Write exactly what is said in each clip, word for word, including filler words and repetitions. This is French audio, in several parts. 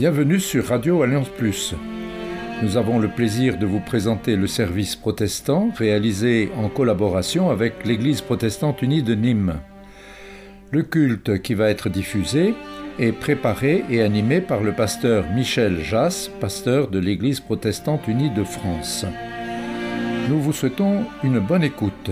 Bienvenue sur Radio Alliance Plus. Nous avons le plaisir de vous présenter le service protestant réalisé en collaboration avec l'Église protestante unie de Nîmes. Le culte qui va être diffusé est préparé et animé par le pasteur Michel Jass, pasteur de l'Église protestante unie de France. Nous vous souhaitons une bonne écoute.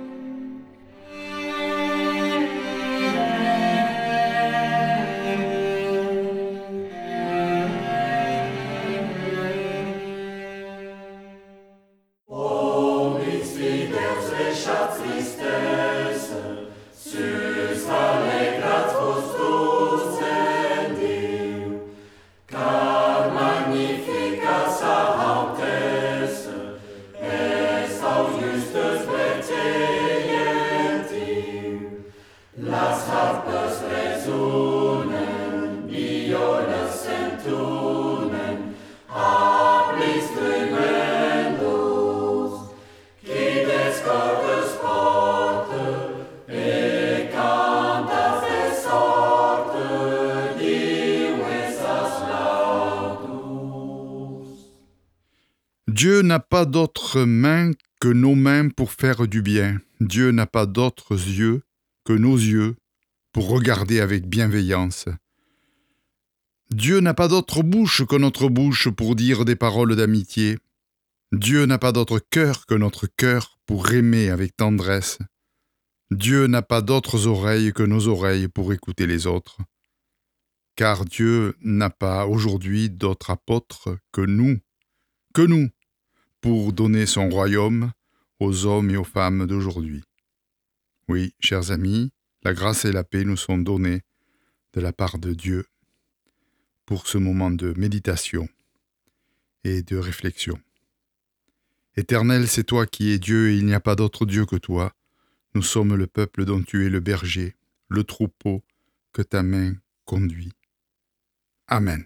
Dieu n'a pas d'autres mains que nos mains pour faire du bien. Dieu n'a pas d'autres yeux que nos yeux pour regarder avec bienveillance. Dieu n'a pas d'autre bouche que notre bouche pour dire des paroles d'amitié. Dieu n'a pas d'autre cœur que notre cœur pour aimer avec tendresse. Dieu n'a pas d'autres oreilles que nos oreilles pour écouter les autres. Car Dieu n'a pas aujourd'hui d'autres apôtres que nous, que nous, pour donner son royaume aux hommes et aux femmes d'aujourd'hui. Oui, chers amis, la grâce et la paix nous sont données de la part de Dieu pour ce moment de méditation et de réflexion. Éternel, c'est toi qui es Dieu et il n'y a pas d'autre Dieu que toi. Nous sommes le peuple dont tu es le berger, le troupeau que ta main conduit. Amen.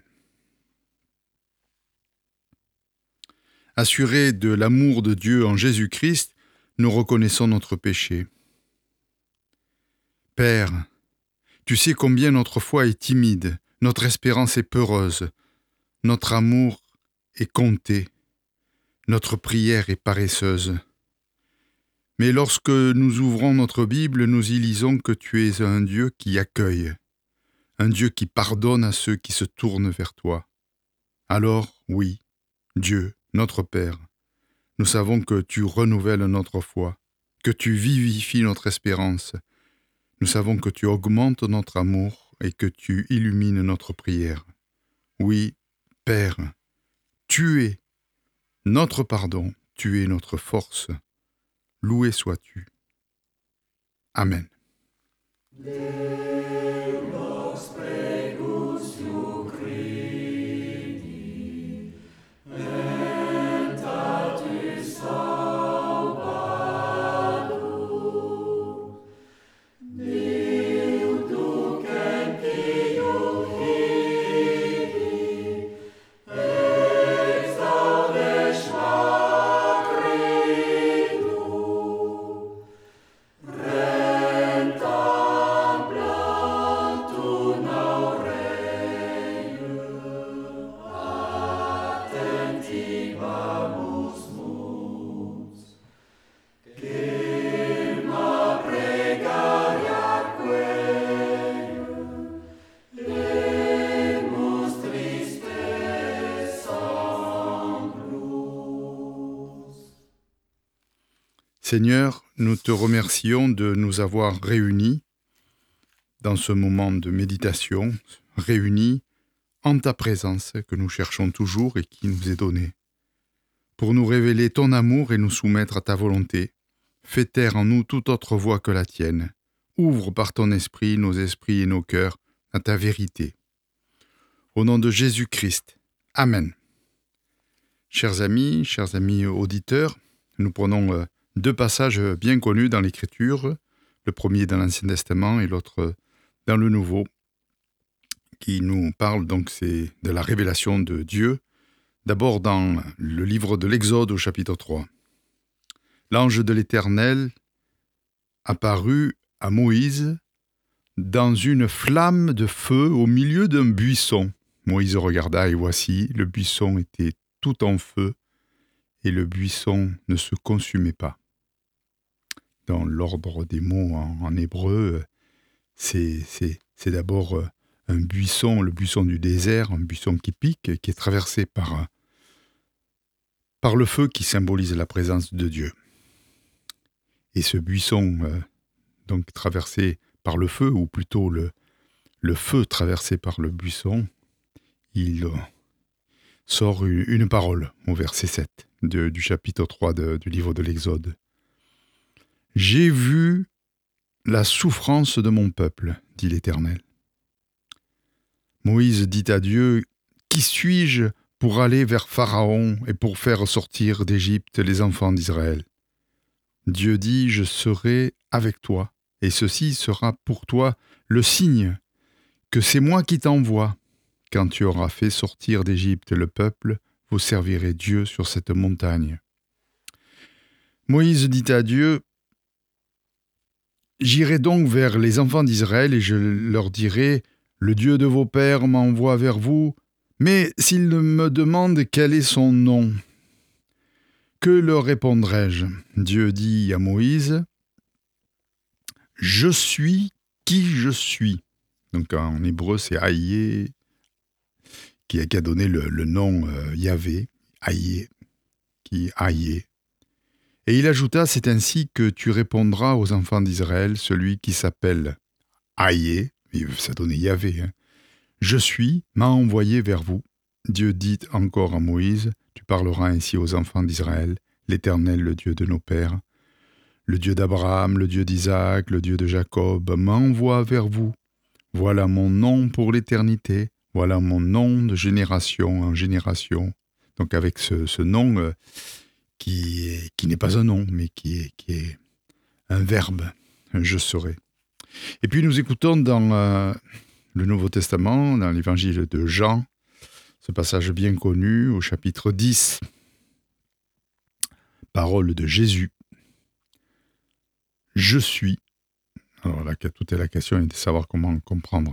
Assurés de l'amour de Dieu en Jésus-Christ, nous reconnaissons notre péché. Père, tu sais combien notre foi est timide, notre espérance est peureuse, notre amour est compté, notre prière est paresseuse. Mais lorsque nous ouvrons notre Bible, nous y lisons que tu es un Dieu qui accueille, un Dieu qui pardonne à ceux qui se tournent vers toi. Alors, oui, Dieu, notre Père, nous savons que tu renouvelles notre foi, que tu vivifies notre espérance. Nous savons que tu augmentes notre amour et que tu illumines notre prière. Oui, Père, tu es notre pardon, tu es notre force. Loué sois-tu. Amen. Seigneur, nous te remercions de nous avoir réunis dans ce moment de méditation, réunis en ta présence que nous cherchons toujours et qui nous est donnée, pour nous révéler ton amour et nous soumettre à ta volonté. Fais taire en nous toute autre voix que la tienne. Ouvre par ton esprit nos esprits et nos cœurs à ta vérité. Au nom de Jésus-Christ. Amen. Chers amis, chers amis auditeurs, nous prenons euh, deux passages bien connus dans l'Écriture, le premier dans l'Ancien Testament et l'autre dans le Nouveau, qui nous parlent donc c'est de la révélation de Dieu, d'abord dans le livre de l'Exode au chapitre trois. L'ange de l'Éternel apparut à Moïse dans une flamme de feu au milieu d'un buisson. Moïse regarda et voici, le buisson était tout en feu et le buisson ne se consumait pas. Dans l'ordre des mots en, en hébreu, c'est, c'est, c'est d'abord un buisson, le buisson du désert, un buisson qui pique, qui est traversé par, par le feu qui symbolise la présence de Dieu. Et ce buisson, euh, donc traversé par le feu, ou plutôt le, le feu traversé par le buisson, il euh, sort une, une parole au verset sept de, du chapitre trois de, du livre de l'Exode. « J'ai vu la souffrance de mon peuple, dit l'Éternel. » Moïse dit à Dieu, « Qui suis-je pour aller vers Pharaon et pour faire sortir d'Égypte les enfants d'Israël ?» Dieu dit, « Je serai avec toi, et ceci sera pour toi le signe que c'est moi qui t'envoie. Quand tu auras fait sortir d'Égypte le peuple, vous servirez Dieu sur cette montagne. » Moïse dit à Dieu, « J'irai donc vers les enfants d'Israël et je leur dirai, « Le Dieu de vos pères m'envoie vers vous, mais s'ils me demandent quel est son nom, que leur répondrai-je » Dieu dit à Moïse, « Je suis qui je suis. » Donc en hébreu, c'est Aïe, qui a, qui a donné le, le nom euh, Yahvé, Aïe, qui Aïe. Et il ajouta, « C'est ainsi que tu répondras aux enfants d'Israël, celui qui s'appelle Aïe, » ça donnait Yahvé, hein. « Je suis, m'a envoyé vers vous. » Dieu dit encore à Moïse, « Tu parleras ainsi aux enfants d'Israël, l'Éternel, le Dieu de nos pères, le Dieu d'Abraham, le Dieu d'Isaac, le Dieu de Jacob, m'envoie vers vous. Voilà mon nom pour l'éternité, voilà mon nom de génération en génération. » Donc avec ce, ce nom euh, qui, est, qui n'est pas un nom, mais qui est, qui est un verbe, je serai. Et puis nous écoutons dans euh, le Nouveau Testament, dans l'évangile de Jean, ce passage bien connu au chapitre dix, parole de Jésus. « Je suis ». Alors là, toute la question est de savoir comment comprendre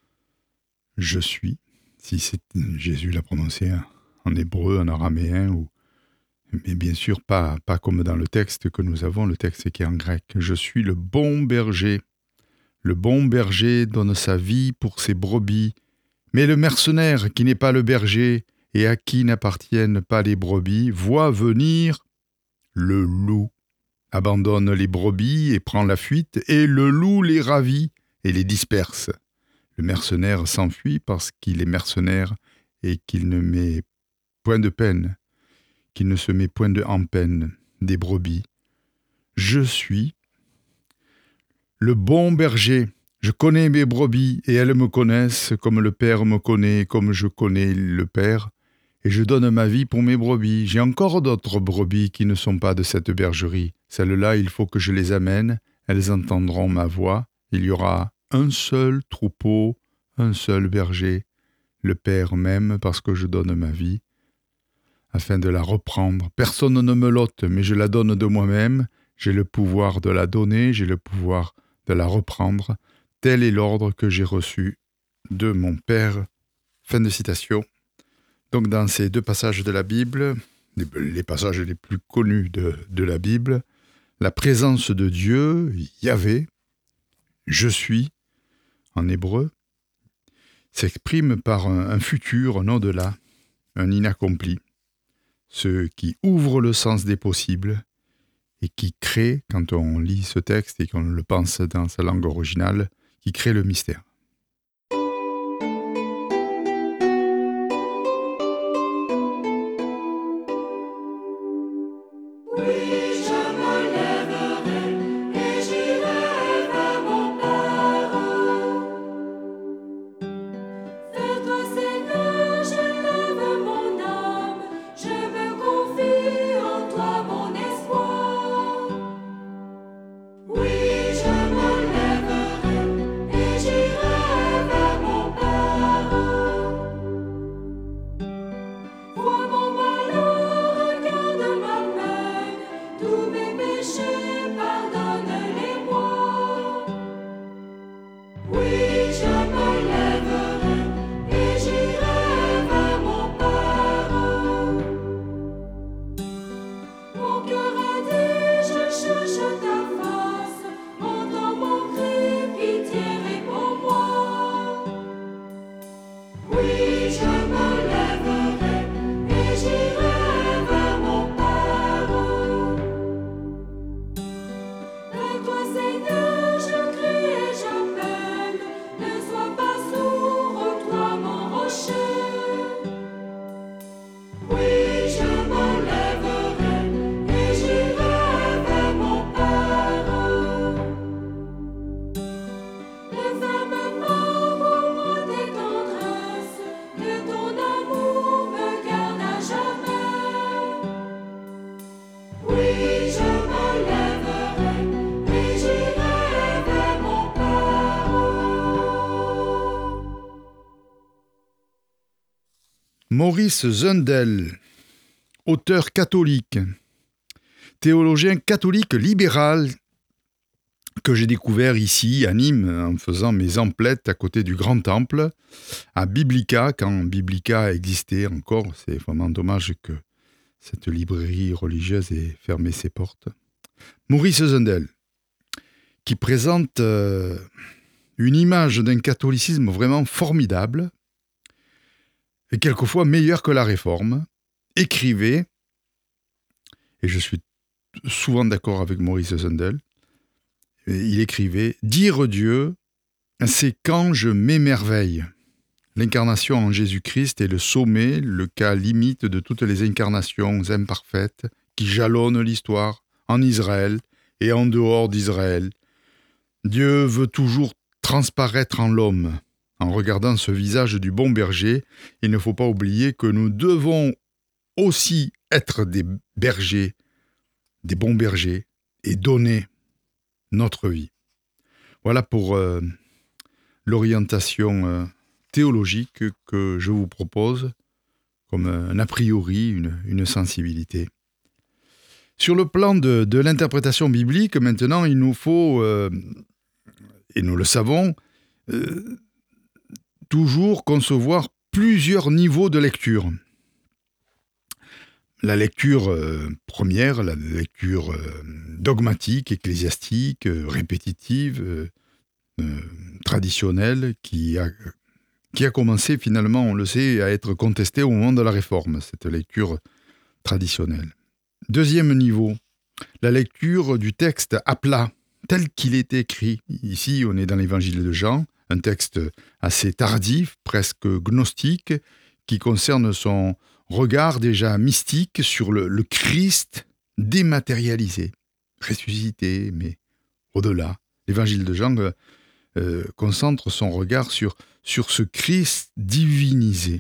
« je suis », si c'est, Jésus l'a prononcé en hébreu, en araméen, ou, mais bien sûr pas, pas comme dans le texte que nous avons, le texte qui est en grec. « Je suis le bon berger. Le bon berger donne sa vie pour ses brebis, mais le mercenaire qui n'est pas le berger et à qui n'appartiennent pas les brebis voit venir le loup, abandonne les brebis et prend la fuite, et le loup les ravit et les disperse. Le mercenaire s'enfuit parce qu'il est mercenaire et qu'il ne met point de peine, qu'il ne se met point de en peine des brebis. Je suis le bon berger, je connais mes brebis et elles me connaissent comme le Père me connaît, comme je connais le Père, et je donne ma vie pour mes brebis. J'ai encore d'autres brebis qui ne sont pas de cette bergerie. Celles-là, il faut que je les amène, elles entendront ma voix. Il y aura un seul troupeau, un seul berger. Le Père m'aime parce que je donne ma vie, afin de la reprendre. Personne ne me l'ôte, mais je la donne de moi-même. J'ai le pouvoir de la donner, j'ai le pouvoir de la reprendre. Tel est l'ordre que j'ai reçu de mon Père. Fin de citation. Donc dans ces deux passages de la Bible, les, les passages les plus connus de, de la Bible, la présence de Dieu, Yahvé, je suis, en hébreu, s'exprime par un, un futur, un au-delà, un inaccompli, ce qui ouvre le sens des possibles et qui crée, quand on lit ce texte et qu'on le pense dans sa langue originale, qui crée le mystère. Oui, je me lèverai et j'irai Maurice Zundel, auteur catholique, théologien catholique libéral, que j'ai découvert ici à Nîmes en faisant mes emplettes à côté du Grand Temple, à Biblica, quand Biblica existait encore. C'est vraiment dommage que cette librairie religieuse ait fermé ses portes. Maurice Zundel, qui présente euh, une image d'un catholicisme vraiment formidable, et quelquefois meilleur que la Réforme, écrivait, et je suis souvent d'accord avec Maurice Zundel, il écrivait « Dire Dieu, c'est quand je m'émerveille ». L'incarnation en Jésus-Christ est le sommet, le cas limite de toutes les incarnations imparfaites qui jalonnent l'histoire en Israël et en dehors d'Israël. Dieu veut toujours transparaître en l'homme. En regardant ce visage du bon berger, il ne faut pas oublier que nous devons aussi être des bergers, des bons bergers, et donner notre vie. Voilà pour euh, l'orientation euh, théologique que je vous propose comme un a priori, une, une sensibilité. Sur le plan de, de l'interprétation biblique, maintenant, il nous faut, euh, et nous le savons, euh, toujours concevoir plusieurs niveaux de lecture. La lecture euh, première, la lecture euh, dogmatique, ecclésiastique, euh, répétitive, euh, euh, traditionnelle, qui a, qui a commencé finalement, on le sait, à être contestée au moment de la Réforme, cette lecture traditionnelle. Deuxième niveau, la lecture du texte à plat, tel qu'il est écrit. Ici, on est dans l'Évangile de Jean, un texte assez tardif, presque gnostique, qui concerne son regard déjà mystique sur le, le Christ dématérialisé, ressuscité, mais au-delà. L'Évangile de Jean euh, euh, concentre son regard sur, sur ce Christ divinisé.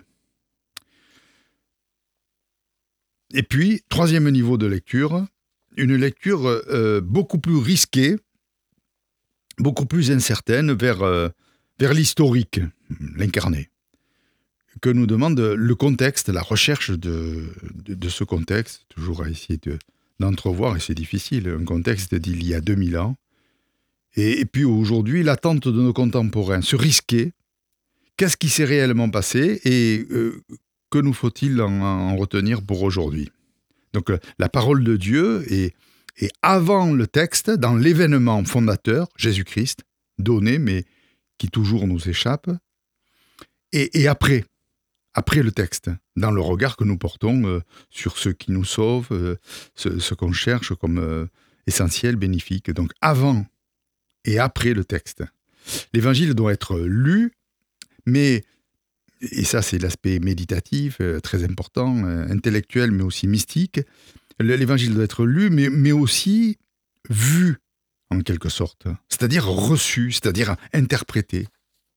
Et puis, troisième niveau de lecture, une lecture euh, beaucoup plus risquée, beaucoup plus incertaine vers, euh, vers l'historique, l'incarné, que nous demande le contexte, la recherche de, de, de ce contexte, toujours à essayer de, d'entrevoir, et c'est difficile, un contexte d'il y a deux mille ans, et, et puis aujourd'hui, l'attente de nos contemporains, se risquer, qu'est-ce qui s'est réellement passé, et euh, que nous faut-il en, en retenir pour aujourd'hui. Donc la parole de Dieu est, est avant le texte, dans l'événement fondateur, Jésus-Christ, donné, mais qui toujours nous échappe, et, et après, après le texte, dans le regard que nous portons euh, sur ce qui nous sauve, euh, ce, ce qu'on cherche comme euh, essentiel, bénéfique. Donc avant et après le texte. L'évangile doit être lu, mais, et ça c'est l'aspect méditatif, euh, très important, euh, intellectuel, mais aussi mystique, l'évangile doit être lu, mais, mais aussi vu, en quelque sorte. C'est-à-dire reçu, c'est-à-dire interprété.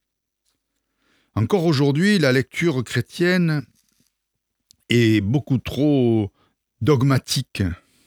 Encore aujourd'hui, la lecture chrétienne est beaucoup trop dogmatique,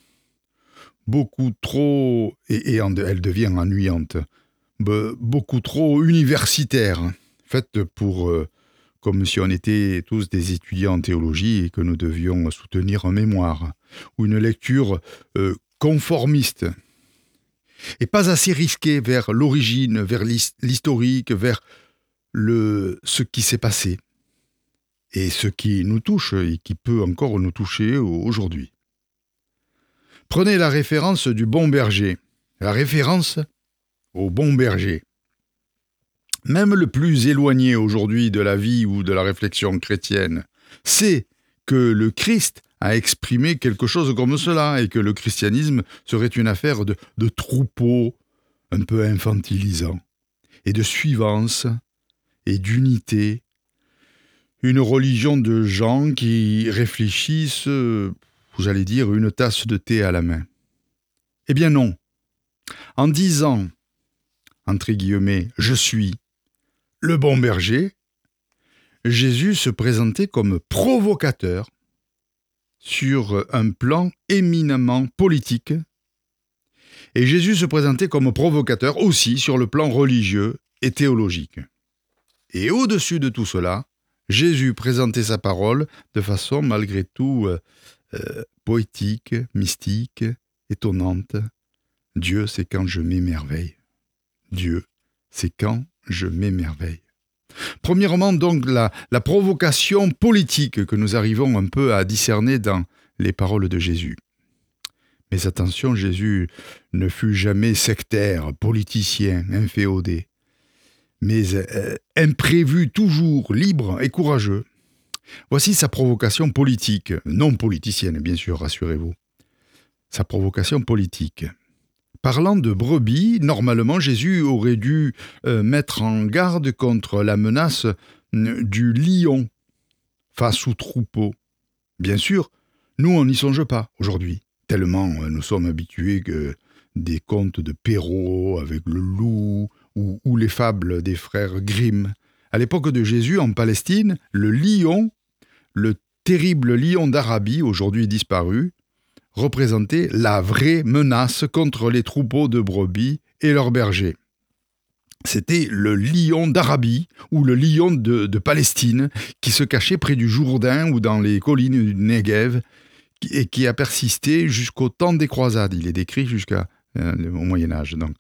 beaucoup trop, et, et elle devient ennuyante, beaucoup trop universitaire, faite pour, euh, comme si on était tous des étudiants en théologie et que nous devions soutenir en mémoire, ou une lecture euh, conformiste, et pas assez risquée vers l'origine, vers l'historique, vers Le, ce qui s'est passé et ce qui nous touche et qui peut encore nous toucher aujourd'hui. Prenez la référence du bon berger, la référence au bon berger. Même le plus éloigné aujourd'hui de la vie ou de la réflexion chrétienne sait que le Christ a exprimé quelque chose comme cela et que le christianisme serait une affaire de, de troupeau un peu infantilisant et de suivance et d'unité, une religion de gens qui réfléchissent, j'allais dire, une tasse de thé à la main. Eh bien non. En disant, entre guillemets, « je suis le bon berger », Jésus se présentait comme provocateur sur un plan éminemment politique, et Jésus se présentait comme provocateur aussi sur le plan religieux et théologique. Et au-dessus de tout cela, Jésus présentait sa parole de façon malgré tout euh, euh, poétique, mystique, étonnante. Dieu, c'est quand je m'émerveille. Dieu, c'est quand je m'émerveille. Premièrement, donc, la, la provocation politique que nous arrivons un peu à discerner dans les paroles de Jésus. Mais attention, Jésus ne fut jamais sectaire, politicien, inféodé, mais euh, imprévu toujours, libre et courageux. Voici sa provocation politique, non politicienne, bien sûr, rassurez-vous. Sa provocation politique. Parlant de brebis, normalement, Jésus aurait dû euh, mettre en garde contre la menace euh, du lion face au troupeau. Bien sûr, nous, on n'y songe pas aujourd'hui, tellement euh, nous sommes habitués que des contes de Perrault avec le loup ou, ou les fables des frères Grimm. À l'époque de Jésus, en Palestine, le lion, le terrible lion d'Arabie, aujourd'hui disparu, représentait la vraie menace contre les troupeaux de brebis et leurs bergers. C'était le lion d'Arabie ou le lion de, de Palestine qui se cachait près du Jourdain ou dans les collines du Negev et qui a persisté jusqu'au temps des croisades. Il est décrit jusqu'au euh, Moyen-Âge. Donc.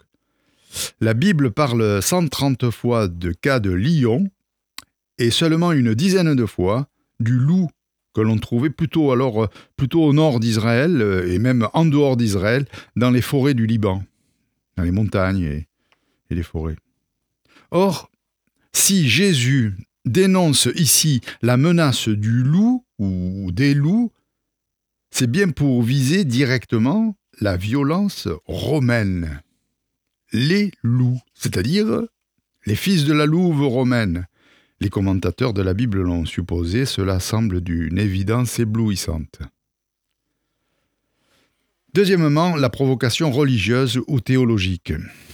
La Bible parle cent trente fois de cas de lion et seulement une dizaine de fois du loup que l'on trouvait plutôt, alors, plutôt au nord d'Israël et même en dehors d'Israël, dans les forêts du Liban, dans les montagnes et, et les forêts. Or, si Jésus dénonce ici la menace du loup ou des loups, c'est bien pour viser directement la violence romaine. Les loups, c'est-à-dire les fils de la louve romaine. Les commentateurs de la Bible l'ont supposé, cela semble d'une évidence éblouissante. Deuxièmement, la provocation religieuse ou théologique.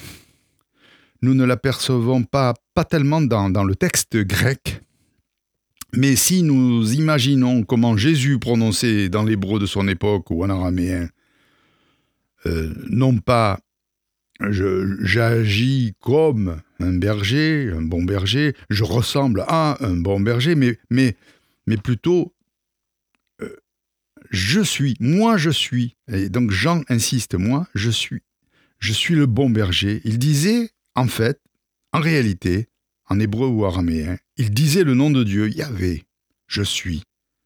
Nous ne l'apercevons pas, pas tellement dans, dans le texte grec, mais si nous imaginons comment Jésus prononçait dans l'hébreu de son époque ou en araméen, euh, non pas Je, j'agis comme un berger, un bon berger, je ressemble à un bon berger, mais, mais, mais plutôt euh, je suis, moi je suis. Et donc Jean insiste, moi je suis, je suis le bon berger. Il disait, en fait, en réalité, en hébreu ou araméen, il disait le nom de Dieu, Yahvé, je suis.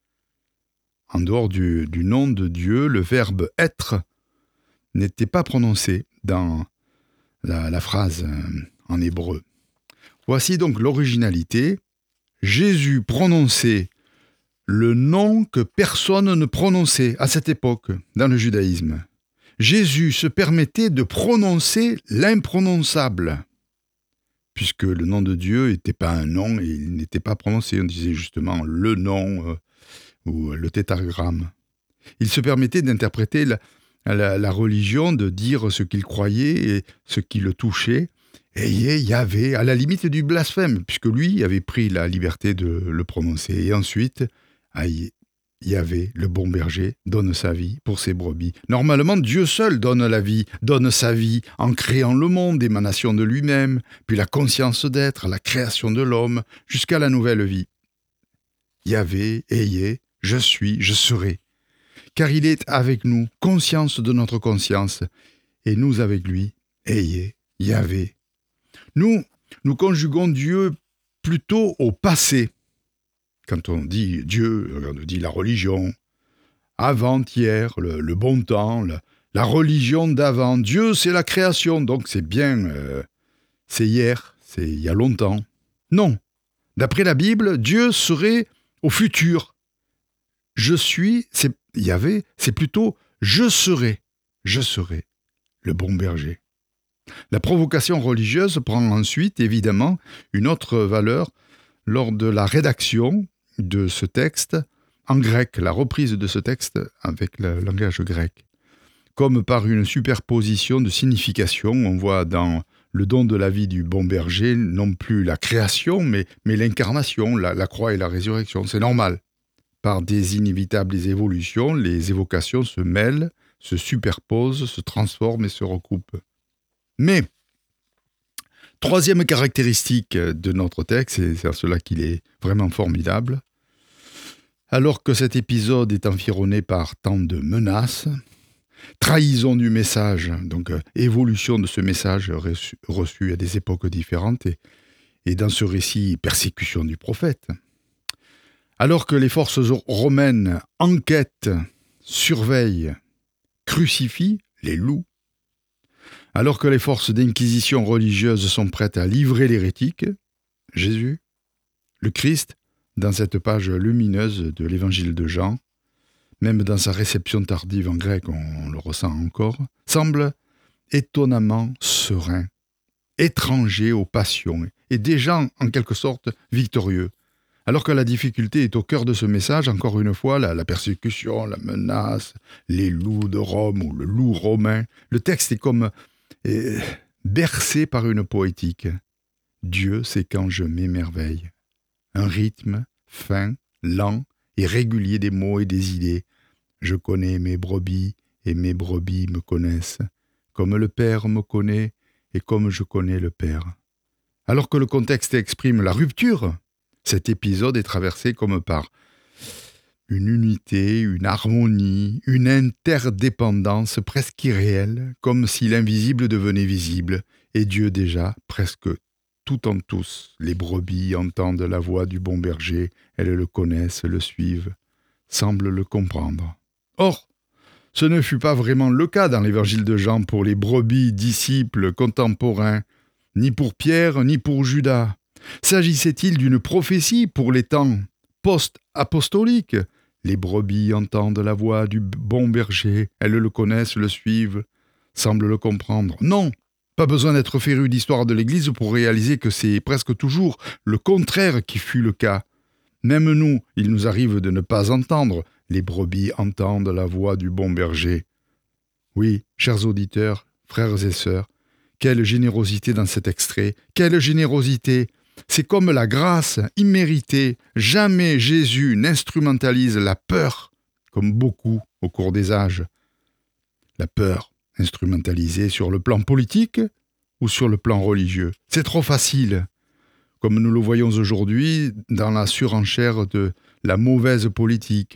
En dehors du, du nom de Dieu, le verbe être n'était pas prononcé dans La, la phrase euh, en hébreu. Voici donc l'originalité. Jésus prononçait le nom que personne ne prononçait à cette époque dans le judaïsme. Jésus se permettait de prononcer l'imprononçable, puisque le nom de Dieu n'était pas un nom et il n'était pas prononcé. On disait justement le nom euh, ou le tétragramme. Il se permettait d'interpréter la La, la religion, de dire ce qu'il croyait et ce qui le touchait. Et il y avait, à la limite du blasphème, puisque lui avait pris la liberté de le prononcer. Et ensuite, Yahvé, le bon berger, donne sa vie pour ses brebis. Normalement, Dieu seul donne la vie, donne sa vie en créant le monde, émanation de lui-même, puis la conscience d'être, la création de l'homme, jusqu'à la nouvelle vie. Yahvé, ayez, je suis, je serai. Car il est avec nous, conscience de notre conscience, et nous avec lui, ayez, Yahvé. Nous, nous conjuguons Dieu plutôt au passé. Quand on dit Dieu, quand on dit la religion, avant-hier, le, le bon temps, la, la religion d'avant. Dieu, c'est la création, donc c'est bien, euh, c'est hier, c'est il y a longtemps. Non, d'après la Bible, Dieu serait au futur. Je suis, c'est Yahvé, c'est plutôt je serai, je serai le bon berger. La provocation religieuse prend ensuite, évidemment, une autre valeur lors de la rédaction de ce texte en grec, la reprise de ce texte avec le langage grec. Comme par une superposition de significations, on voit dans le don de la vie du bon berger non plus la création, mais, mais l'incarnation, la, la croix et la résurrection. C'est normal. Par des inévitables évolutions, les évocations se mêlent, se superposent, se transforment et se recoupent. Mais, Troisième caractéristique de notre texte, et c'est à cela qu'il est vraiment formidable, alors que cet épisode est environné par tant de menaces, trahison du message, donc euh, évolution de ce message reçu, reçu à des époques différentes, et, et dans ce récit, persécution du prophète. Alors que les forces romaines enquêtent, surveillent, crucifient les loups, alors que les forces d'inquisition religieuse sont prêtes à livrer l'hérétique, Jésus, le Christ, dans cette page lumineuse de l'évangile de Jean, même dans sa réception tardive en grec, on le ressent encore, semble étonnamment serein, étranger aux passions, et déjà en quelque sorte victorieux. Alors que la difficulté est au cœur de ce message, encore une fois, la, la persécution, la menace, les loups de Rome ou le loup romain, le texte est comme eh, bercé par une poétique. Dieu, c'est quand je m'émerveille. Un rythme fin, lent et régulier des mots et des idées. Je connais mes brebis et mes brebis me connaissent, comme le Père me connaît et comme je connais le Père. Alors que le contexte exprime la rupture, cet épisode est traversé comme par une unité, une harmonie, une interdépendance presque irréelle, comme si l'invisible devenait visible, et Dieu déjà, presque tout en tous, les brebis entendent la voix du bon berger, elles le connaissent, le suivent, semblent le comprendre. Or, ce ne fut pas vraiment le cas dans l'évangile de Jean pour les brebis disciples contemporains, ni pour Pierre, ni pour Judas. S'agissait-il d'une prophétie pour les temps post-apostoliques ? Les brebis entendent la voix du bon berger, elles le connaissent, le suivent, semblent le comprendre. Non, pas besoin d'être féru d'histoire de l'Église pour réaliser que c'est presque toujours le contraire qui fut le cas. Même nous, il nous arrive de ne pas entendre. Les brebis entendent la voix du bon berger. Oui, chers auditeurs, frères et sœurs, quelle générosité dans cet extrait, quelle générosité! C'est comme la grâce imméritée. Jamais Jésus n'instrumentalise la peur, comme beaucoup au cours des âges. La peur instrumentalisée sur le plan politique ou sur le plan religieux. C'est trop facile, comme nous le voyons aujourd'hui dans la surenchère de la mauvaise politique.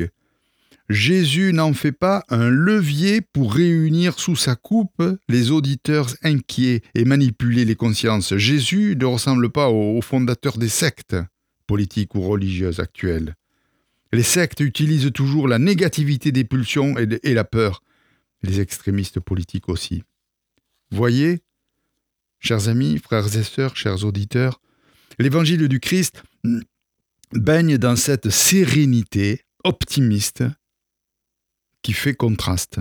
Jésus n'en fait pas un levier pour réunir sous sa coupe les auditeurs inquiets et manipuler les consciences. Jésus ne ressemble pas aux fondateurs des sectes politiques ou religieuses actuelles. Les sectes utilisent toujours la négativité des pulsions et la peur. Les extrémistes politiques aussi. Voyez, chers amis, frères et sœurs, chers auditeurs, l'évangile du Christ baigne dans cette sérénité optimiste qui fait contraste.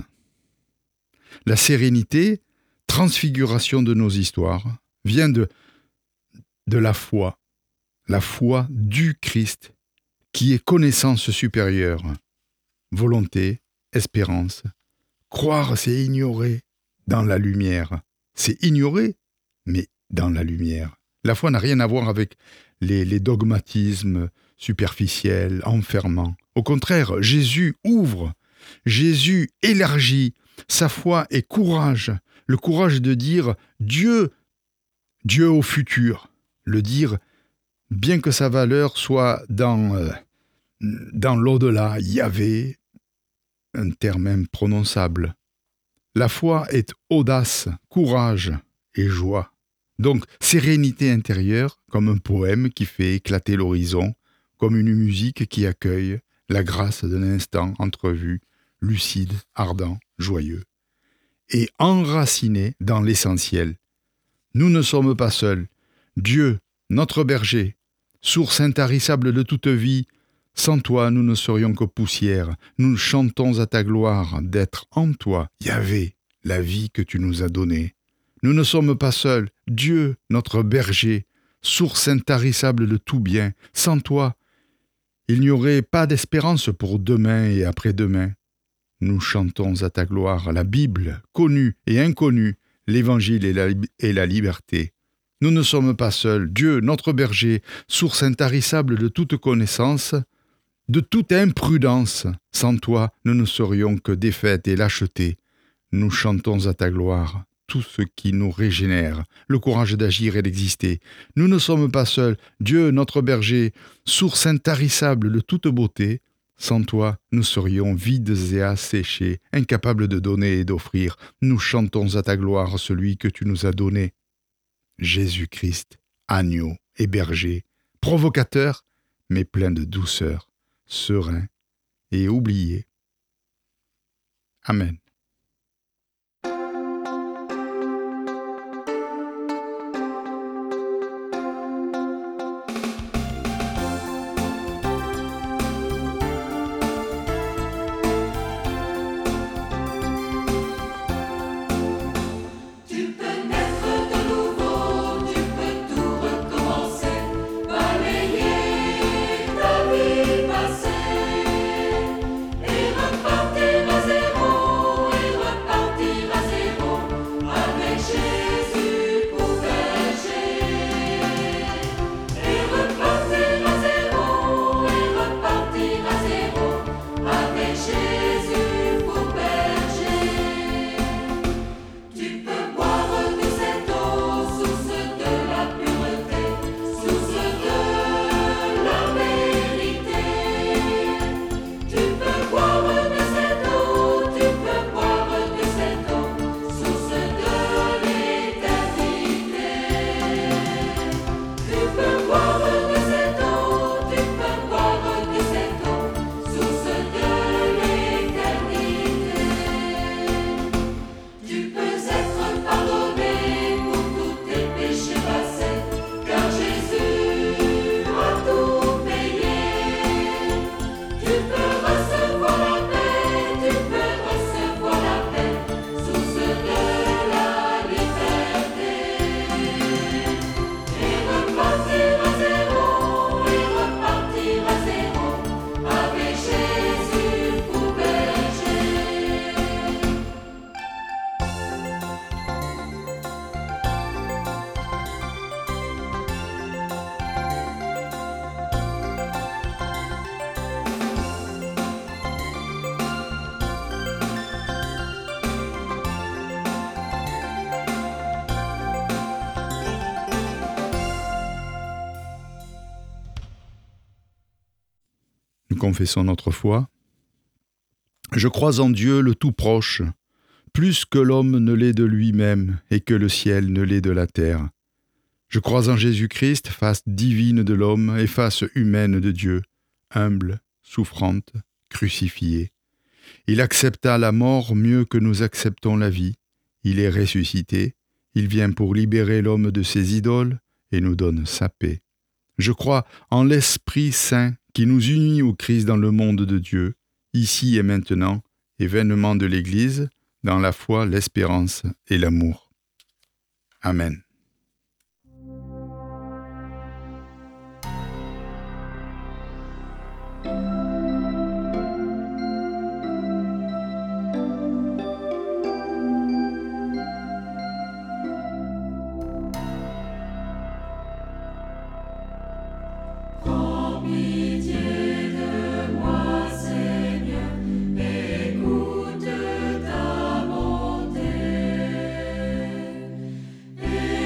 La sérénité, transfiguration de nos histoires, vient de, de la foi, la foi du Christ, qui est connaissance supérieure, volonté, espérance. Croire, c'est ignorer dans la lumière. C'est ignorer, mais dans la lumière. La foi n'a rien à voir avec les, les dogmatismes superficiels, enfermants. Au contraire, Jésus ouvre, Jésus élargit, sa foi est courage, le courage de dire Dieu, Dieu au futur, le dire bien que sa valeur soit dans, euh, dans l'au-delà, Yahvé, un terme imprononçable. La foi est audace, courage et joie. Donc sérénité intérieure, comme un poème qui fait éclater l'horizon, comme une musique qui accueille la grâce d'un instant entrevu, lucide, ardent, joyeux, et enraciné dans l'essentiel. Nous ne sommes pas seuls. Dieu, notre berger, source intarissable de toute vie, sans toi nous ne serions que poussière. Nous chantons à ta gloire d'être en toi, Yahvé, la vie que tu nous as donnée. Nous ne sommes pas seuls. Dieu, notre berger, source intarissable de tout bien, sans toi, il n'y aurait pas d'espérance pour demain et après-demain. Nous chantons à ta gloire la Bible, connue et inconnue, l'Évangile et la, et la liberté. Nous ne sommes pas seuls. Dieu, notre berger, source intarissable de toute connaissance, de toute imprudence. Sans toi, nous ne serions que défaite et lâcheté. Nous chantons à ta gloire tout ce qui nous régénère, le courage d'agir et d'exister. Nous ne sommes pas seuls. Dieu, notre berger, source intarissable de toute beauté, sans toi, nous serions vides et asséchés, incapables de donner et d'offrir. Nous chantons à ta gloire celui que tu nous as donné. Jésus-Christ, agneau et berger, provocateur, mais plein de douceur, serein et oublié. Amen. Nous confessons notre foi. Je crois en Dieu le Tout-Proche, plus que l'homme ne l'est de lui-même et que le ciel ne l'est de la terre. Je crois en Jésus-Christ, face divine de l'homme et face humaine de Dieu, humble, souffrante, crucifiée. Il accepta la mort mieux que nous acceptons la vie. Il est ressuscité. Il vient pour libérer l'homme de ses idoles et nous donne sa paix. Je crois en l'Esprit Saint qui nous unit au Christ dans le monde de Dieu, ici et maintenant, événement de l'Église, dans la foi, l'espérance et l'amour. Amen. Écoute ta bonté.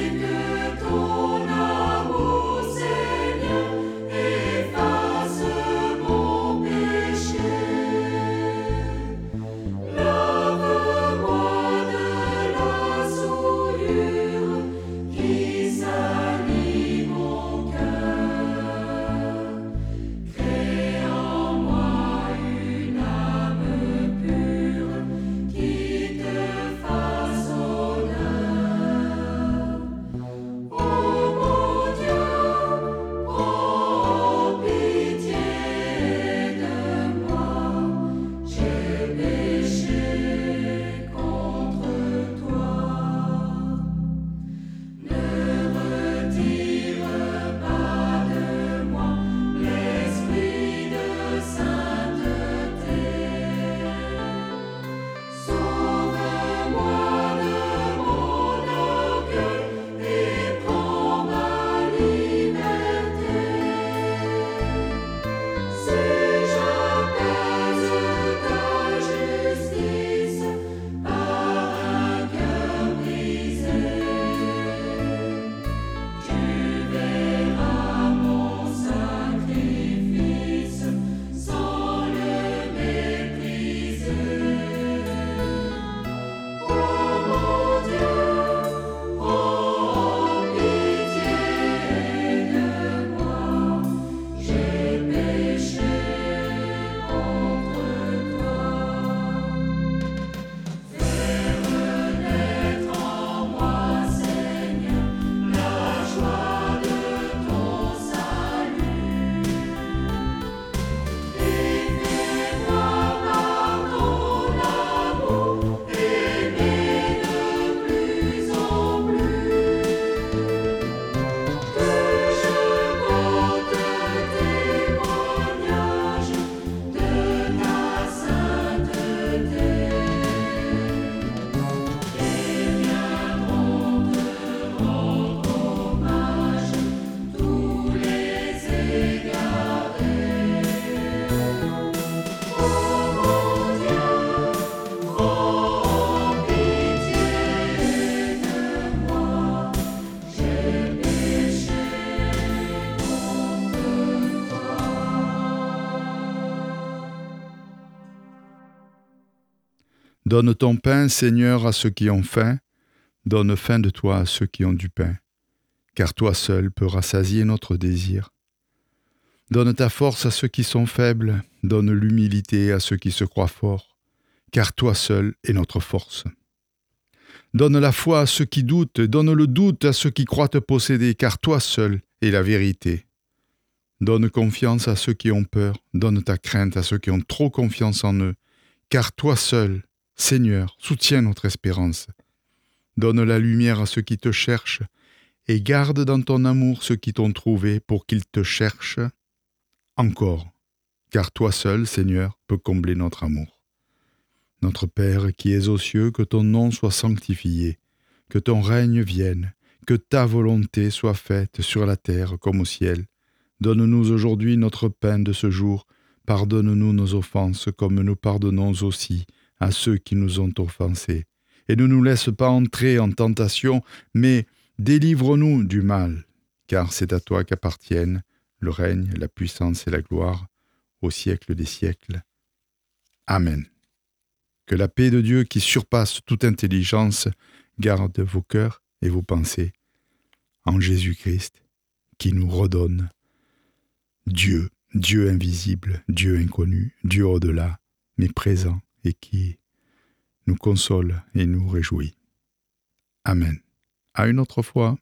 Donne ton pain, Seigneur, à ceux qui ont faim. Donne faim de toi à ceux qui ont du pain. Car toi seul peux rassasier notre désir. Donne ta force à ceux qui sont faibles. Donne l'humilité à ceux qui se croient forts. Car toi seul es notre force. Donne la foi à ceux qui doutent. Donne le doute à ceux qui croient te posséder. Car toi seul es la vérité. Donne confiance à ceux qui ont peur. Donne ta crainte à ceux qui ont trop confiance en eux. Car toi seul, Seigneur, soutiens notre espérance. Donne la lumière à ceux qui te cherchent et garde dans ton amour ceux qui t'ont trouvé pour qu'ils te cherchent encore. Car toi seul, Seigneur, peux combler notre amour. Notre Père qui es aux cieux, que ton nom soit sanctifié, que ton règne vienne, que ta volonté soit faite sur la terre comme au ciel. Donne-nous aujourd'hui notre pain de ce jour. Pardonne-nous nos offenses comme nous pardonnons aussi à ceux qui nous ont offensés. Et ne nous laisse pas entrer en tentation, mais délivre-nous du mal, car c'est à toi qu'appartiennent le règne, la puissance et la gloire, au siècle des siècles. Amen. Que la paix de Dieu qui surpasse toute intelligence garde vos cœurs et vos pensées en Jésus-Christ, qui nous redonne Dieu, Dieu invisible, Dieu inconnu, Dieu au-delà, mais présent et qui nous console et nous réjouit. Amen. À une autre fois.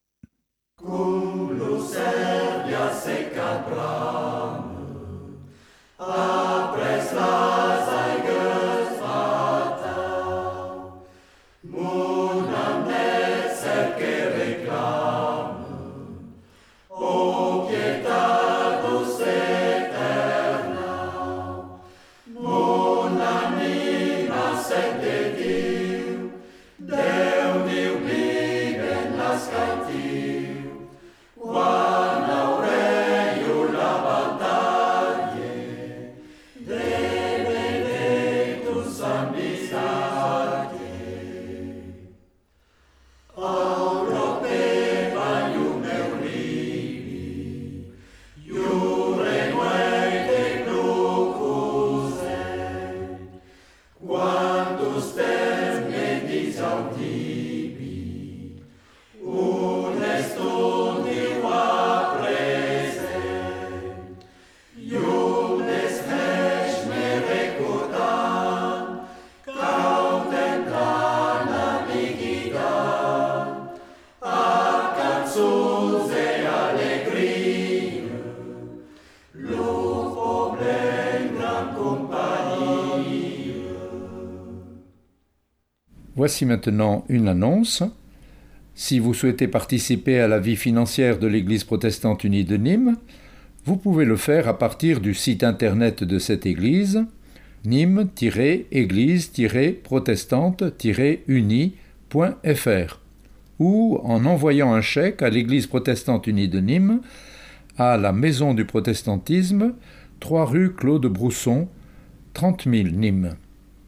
Voici maintenant une annonce. Si vous souhaitez participer à la vie financière de l'Église protestante unie de Nîmes, vous pouvez le faire à partir du site internet de cette Église, nîmes tiret église tiret protestante tiret unie point f r, ou en envoyant un chèque à l'Église protestante unie de Nîmes, à la Maison du Protestantisme, trois rue Claude Brousson, trente mille Nîmes.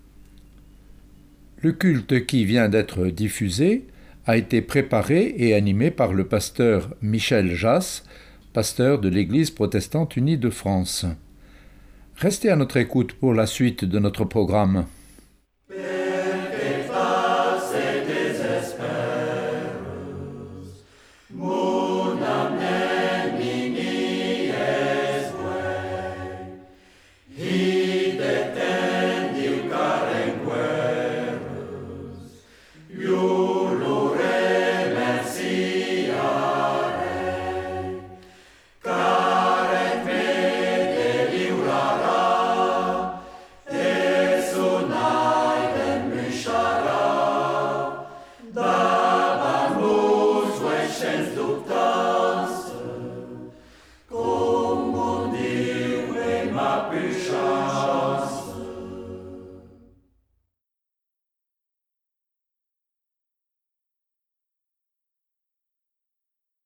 Le culte qui vient d'être diffusé a été préparé et animé par le pasteur Michel Jass, pasteur de l'Église protestante unie de France. Restez à notre écoute pour la suite de notre programme.